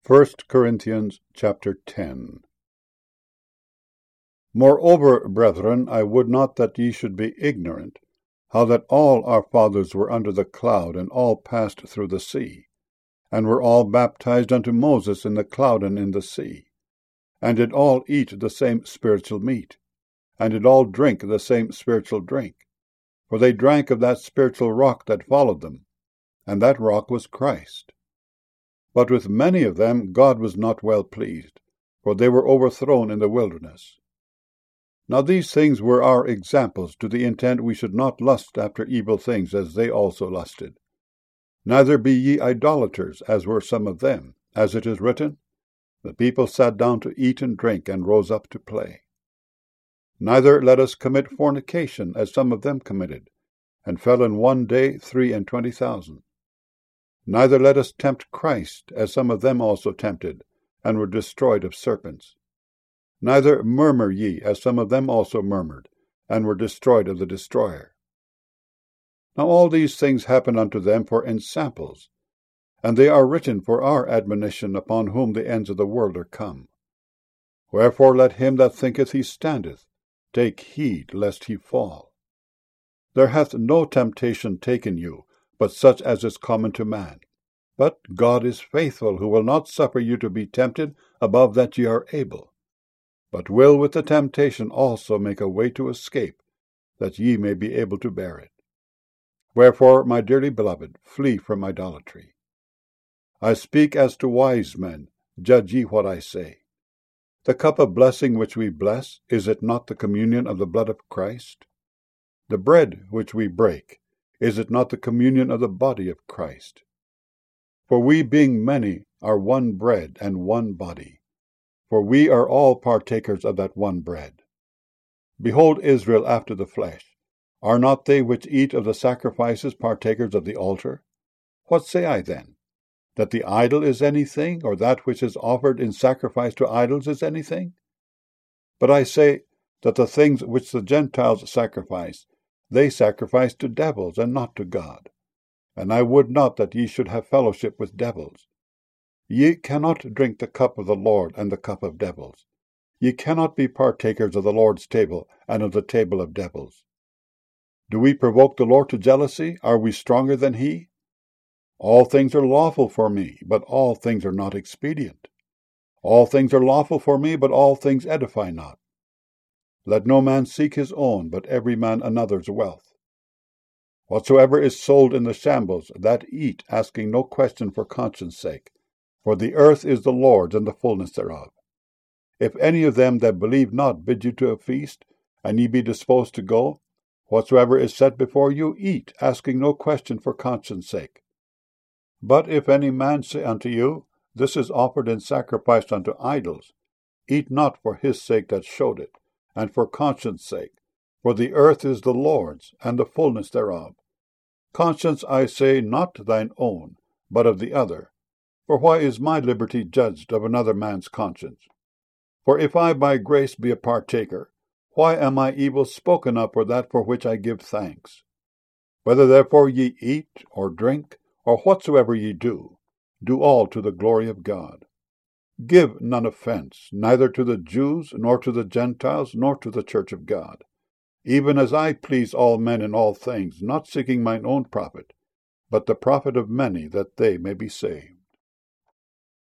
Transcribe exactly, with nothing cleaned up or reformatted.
First Corinthians chapter ten. Moreover, brethren, I would not that ye should be ignorant, how that all our fathers were under the cloud, and all passed through the sea, and were all baptized unto Moses in the cloud and in the sea, and did all eat the same spiritual meat, and did all drink the same spiritual drink. For they drank of that spiritual rock that followed them, and that rock was Christ. But with many of them God was not well pleased, for they were overthrown in the wilderness. Now these things were our examples, to the intent we should not lust after evil things, as they also lusted. Neither be ye idolaters, as were some of them, as it is written, The people sat down to eat and drink, and rose up to play. Neither let us commit fornication, as some of them committed, and fell in one day three and twenty thousand. Neither let us tempt Christ, as some of them also tempted, and were destroyed of serpents. Neither murmur ye, as some of them also murmured, and were destroyed of the destroyer. Now all these things happen unto them for ensamples, and they are written for our admonition, upon whom the ends of the world are come. Wherefore let him that thinketh he standeth take heed lest he fall. There hath no temptation taken you, but such as is common to man. But God is faithful, who will not suffer you to be tempted above that ye are able, but will with the temptation also make a way to escape, that ye may be able to bear it. Wherefore, my dearly beloved, flee from idolatry. I speak as to wise men, judge ye what I say. The cup of blessing which we bless, is it not the communion of the blood of Christ? The bread which we break, is it not the communion of the body of Christ? For we, being many, are one bread and one body, for we are all partakers of that one bread. Behold Israel after the flesh. Are not they which eat of the sacrifices partakers of the altar? What say I then? That the idol is anything, or that which is offered in sacrifice to idols is anything? But I say that the things which the Gentiles sacrifice, they sacrifice to devils, and not to God. And I would not that ye should have fellowship with devils. Ye cannot drink the cup of the Lord and the cup of devils. Ye cannot be partakers of the Lord's table and of the table of devils. Do we provoke the Lord to jealousy? Are we stronger than he? All things are lawful for me, but all things are not expedient. All things are lawful for me, but all things edify not. Let no man seek his own, but every man another's wealth. Whatsoever is sold in the shambles, that eat, asking no question for conscience sake. For the earth is the Lord's, and the fullness thereof. If any of them that believe not bid you to a feast, and ye be disposed to go, whatsoever is set before you, eat, asking no question for conscience sake. But if any man say unto you, This is offered in sacrifice unto idols, eat not for his sake that showed it, and for conscience sake, for the earth is the Lord's, and the fullness thereof. Conscience, I say, not thine own, but of the other. For why is my liberty judged of another man's conscience? For if I by grace be a partaker, why am I evil spoken of for that for which I give thanks? Whether therefore ye eat, or drink, or whatsoever ye do, do all to the glory of God. Give none offense, neither to the Jews, nor to the Gentiles, nor to the church of God, even as I please all men in all things, not seeking mine own profit, but the profit of many, that they may be saved.